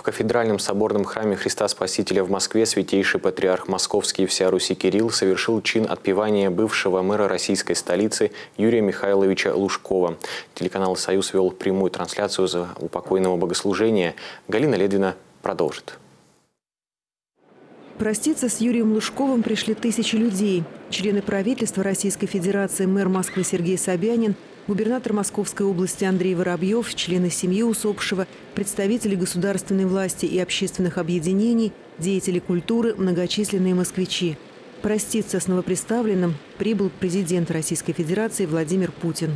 кафедральном соборном храме Христа Спасителя в Москве святейший патриарх Московский и всея Руси Кирилл совершил чин отпевания бывшего мэра российской столицы Юрия Михайловича Лужкова. Телеканал «Союз» вел прямую трансляцию за упокойного богослужения. Галина Ледвина продолжит. Проститься с Юрием Лужковым пришли тысячи людей. Члены правительства Российской Федерации, мэр Москвы Сергей Собянин, губернатор Московской области Андрей Воробьев, члены семьи усопшего, представители государственной власти и общественных объединений, деятели культуры, многочисленные москвичи. Проститься с новоприставленным прибыл президент Российской Федерации Владимир Путин.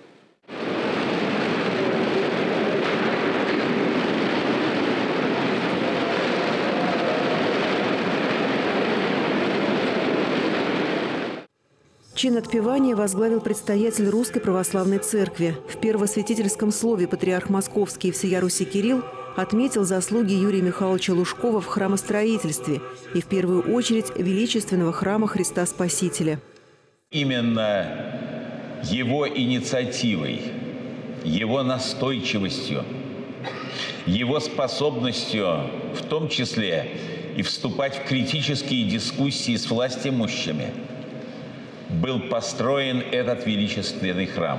Чин отпевания возглавил предстоятель Русской Православной Церкви. В первосвятительском слове патриарх Московский и всея Руси Кирилл отметил заслуги Юрия Михайловича Лужкова в храмостроительстве и в первую очередь величественного храма Христа Спасителя. Именно его инициативой, его настойчивостью, его способностью, в том числе и вступать в критические дискуссии с властимущими, был построен этот величественный храм.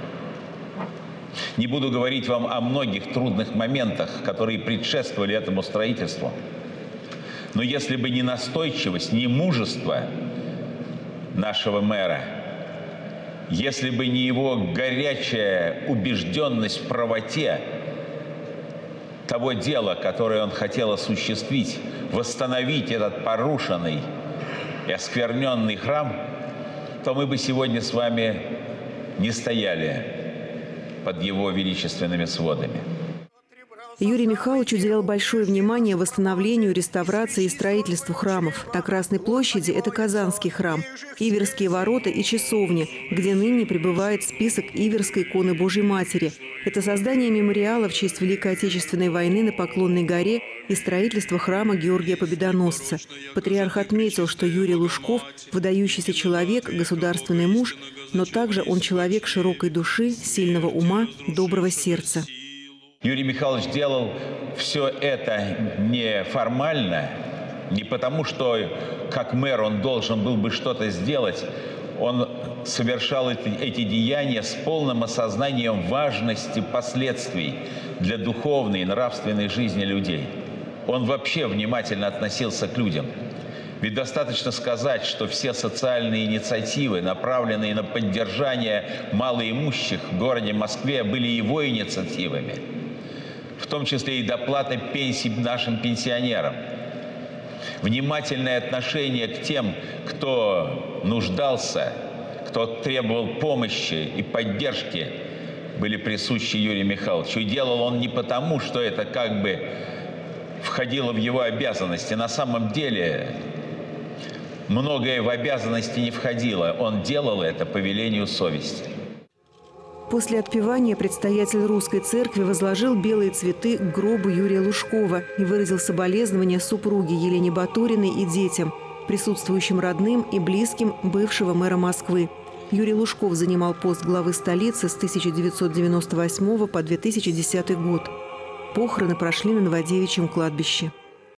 Не буду говорить вам о многих трудных моментах, которые предшествовали этому строительству. Но если бы не настойчивость, не мужество нашего мэра, если бы не его горячая убежденность в правоте того дела, которое он хотел осуществить, восстановить этот порушенный и оскверненный храм, то мы бы сегодня с вами не стояли под его величественными сводами. Юрий Михайлович уделял большое внимание восстановлению, реставрации и строительству храмов. На Красной площади – это Казанский храм, Иверские ворота и часовни, где ныне пребывает список Иверской иконы Божьей Матери. Это создание мемориала в честь Великой Отечественной войны на Поклонной горе и строительство храма Георгия Победоносца. Патриарх отметил, что Юрий Лужков – выдающийся человек, государственный муж, но также он человек широкой души, сильного ума, доброго сердца. Юрий Михайлович делал все это не формально, не потому, что как мэр он должен был бы что-то сделать. Он совершал эти деяния с полным осознанием важности последствий для духовной и нравственной жизни людей. Он вообще внимательно относился к людям. Ведь достаточно сказать, что все социальные инициативы, направленные на поддержание малоимущих в городе Москве, были его инициативами. В том числе и доплата пенсий нашим пенсионерам. Внимательное отношение к тем, кто нуждался, кто требовал помощи и поддержки, были присущи Юрию Михайловичу. И делал он не потому, что это как бы входило в его обязанности. На самом деле многое в обязанности не входило. Он делал это по велению совести. После отпевания предстоятель Русской Церкви возложил белые цветы к гробу Юрия Лужкова и выразил соболезнования супруге Елене Батуриной и детям, присутствующим родным и близким бывшего мэра Москвы. Юрий Лужков занимал пост главы столицы с 1998 по 2010 год. Похороны прошли на Новодевичьем кладбище.